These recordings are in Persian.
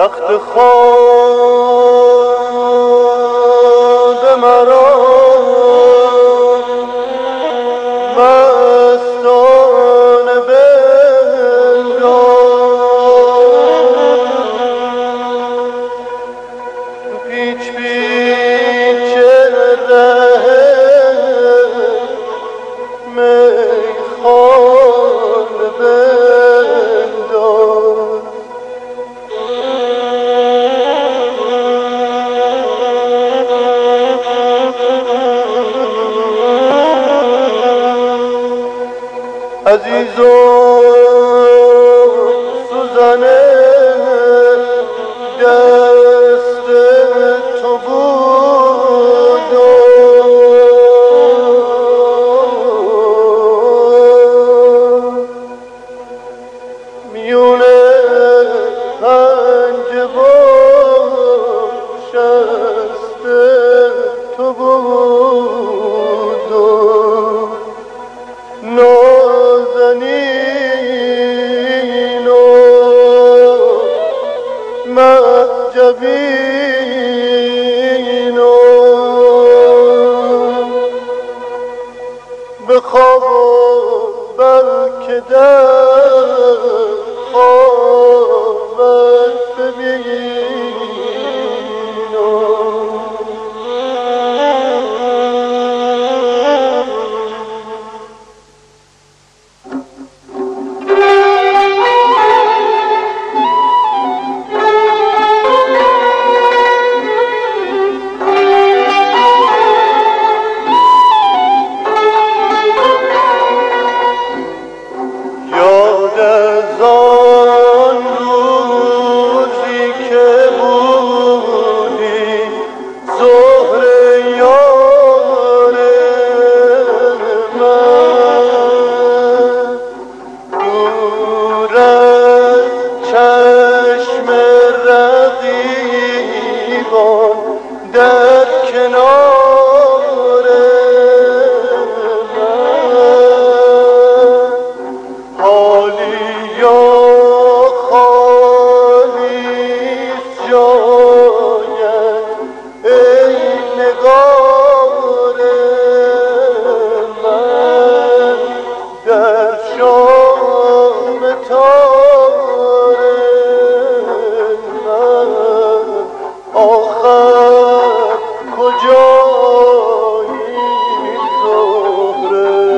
تخت خواب مرا مستانه بنگار پیچ پیچ ره میخانه بنداز عزیز و سوزنه دست تو بود میونه پنجه و شست تو بود نازنین و معجبین و به خواب و بلکه در خوابت ببین در کنار من حالی یا خالیست جایت ای نگار من در شام تار من آخر کجایی زهره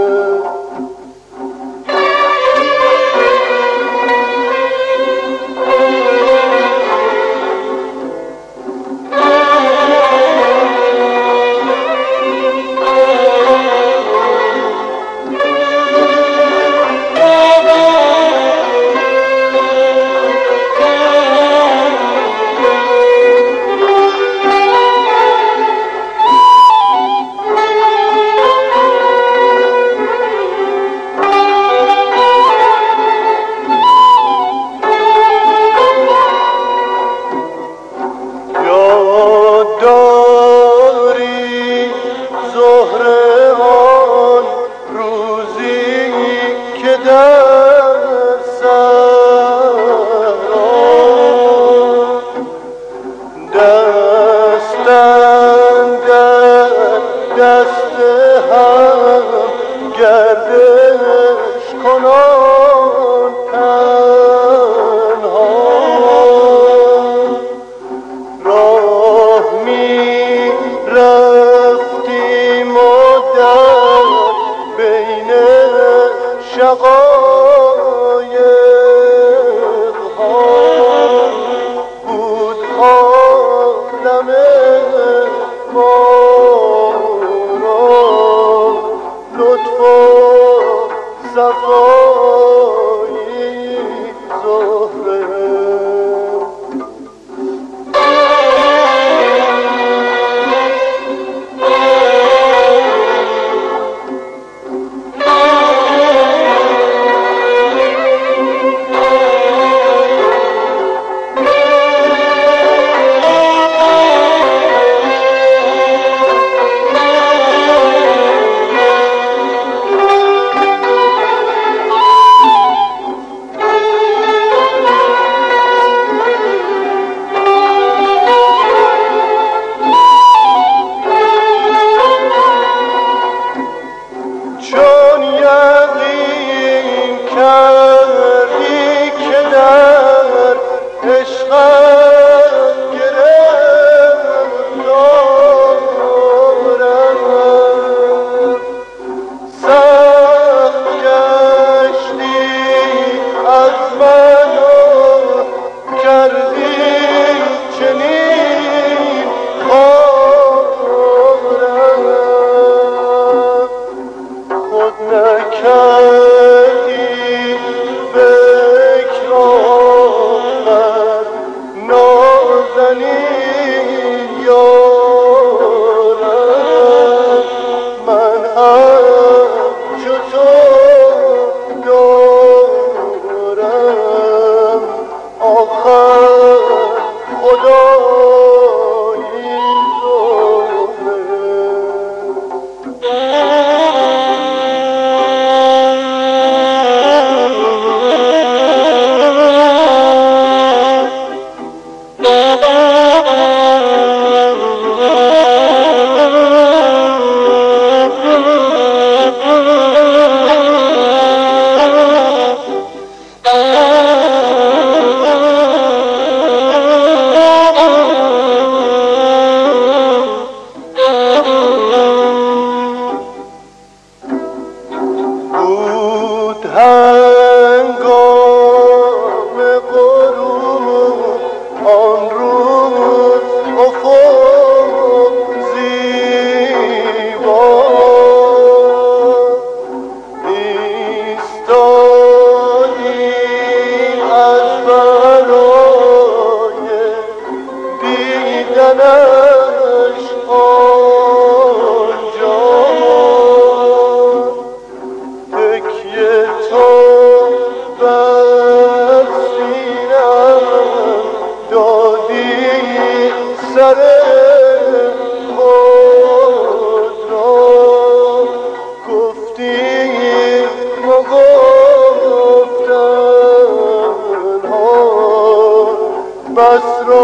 داری زهره آن روزی که در سرا دستن در دست هم گردش کنان تنها راه می رفتیم و در بین شقایق ها بود عالم ما را لطف و صفایی زهره نظر خود را گفتیم و گفتن ها بس را